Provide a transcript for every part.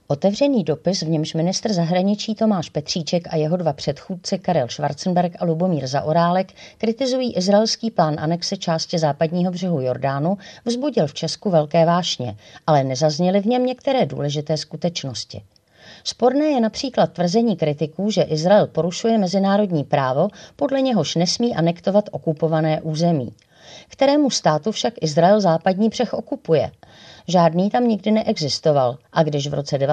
Otevřený dopis, v němž ministr zahraničí Tomáš Petříček a jeho dva předchůdci Karel Schwarzenberg a Lubomír Zaorálek kritizují izraelský plán anexe části západního břehu Jordánu, vzbudil v Česku velké vášně, ale nezazněly v něm některé důležité skutečnosti. Sporné je například tvrzení kritiků, že Izrael porušuje mezinárodní právo, podle něhož nesmí anektovat okupované území. Kterému státu však Izrael západní břeh okupuje? Žádný tam nikdy neexistoval a když v roce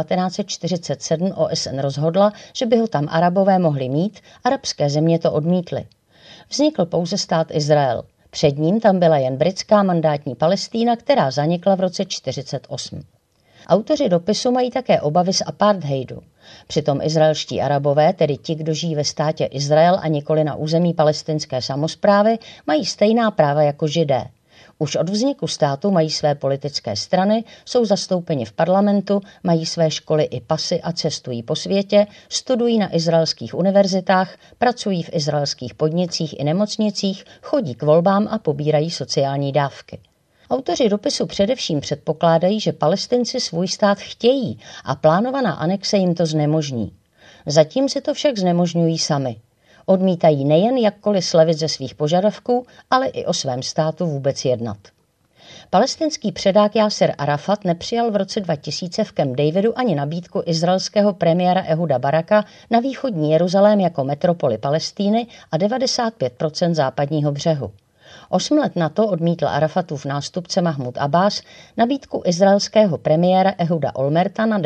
1947 OSN rozhodla, že by ho tam Arabové mohli mít, arabské země to odmítly. Vznikl pouze stát Izrael. Před ním tam byla jen britská mandátní Palestína, která zanikla v roce 1948. Autoři dopisu mají také obavy z apartheidu. Přitom izraelští Arabové, tedy ti, kdo žijí ve státě Izrael a nikoli na území palestinské samosprávy, mají stejná práva jako Židé. Už od vzniku státu mají své politické strany, jsou zastoupeni v parlamentu, mají své školy i pasy a cestují po světě, studují na izraelských univerzitách, pracují v izraelských podnicích i nemocnicích, chodí k volbám a pobírají sociální dávky. Autoři dopisu především předpokládají, že Palestinci svůj stát chtějí a plánovaná anexe jim to znemožní. Zatím si to však znemožňují sami. Odmítají nejen jakkoliv slevit ze svých požadavků, ale i o svém státu vůbec jednat. Palestinský předák Jáser Arafat nepřijal v roce 2000 v Camp Davidu ani nabídku izraelského premiéra Ehuda Baraka na východní Jeruzalém jako metropoli Palestíny a 95% západního břehu. 8 let na to odmítl Arafatův nástupce Mahmud Abbás nabídku izraelského premiéra Ehuda Olmerta na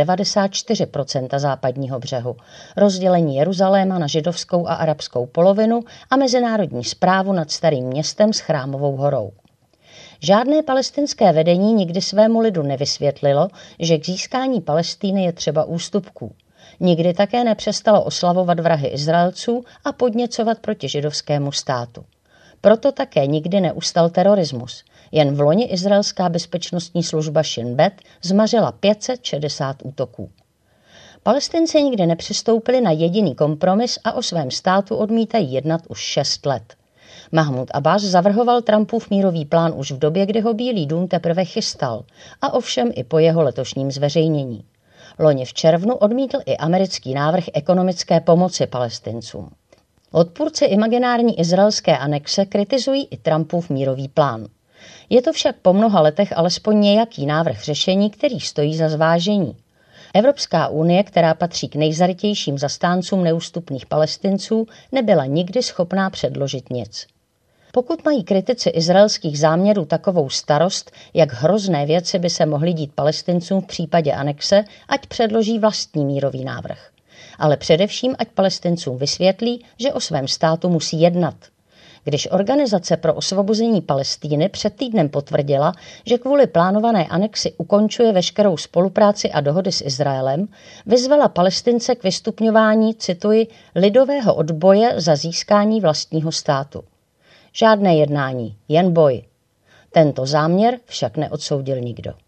94% západního břehu, rozdělení Jeruzaléma na židovskou a arabskou polovinu a mezinárodní správu nad starým městem s Chrámovou horou. Žádné palestinské vedení nikdy svému lidu nevysvětlilo, že k získání Palestiny je třeba ústupků. Nikdy také nepřestalo oslavovat vrahy Izraelců a podněcovat proti židovskému státu. Proto také nikdy neustal terorismus. Jen v loni izraelská bezpečnostní služba Shin Bet zmařila 560 útoků. Palestinci nikdy nepřistoupili na jediný kompromis a o svém státu odmítají jednat už 6 let. Mahmud Abbás zavrhoval Trumpův mírový plán už v době, kdy ho Bílý dům teprve chystal, a ovšem i po jeho letošním zveřejnění. Loni v červnu odmítl i americký návrh ekonomické pomoci Palestincům. Odpůrci imaginární izraelské anexe kritizují i Trumpův mírový plán. Je to však po mnoha letech alespoň nějaký návrh řešení, který stojí za zvážení. Evropská unie, která patří k nejzarytějším zastáncům neústupných Palestinců, nebyla nikdy schopná předložit nic. Pokud mají kritici izraelských záměrů takovou starost, jak hrozné věci by se mohly dít Palestincům v případě anexe, ať předloží vlastní mírový návrh. Ale především ať Palestincům vysvětlí, že o svém státu musí jednat. Když Organizace pro osvobození Palestiny před týdnem potvrdila, že kvůli plánované anexi ukončuje veškerou spolupráci a dohody s Izraelem, vyzvala Palestince k vystupňování, cituji, lidového odboje za získání vlastního státu. Žádné jednání, jen boj. Tento záměr však neodsoudil nikdo.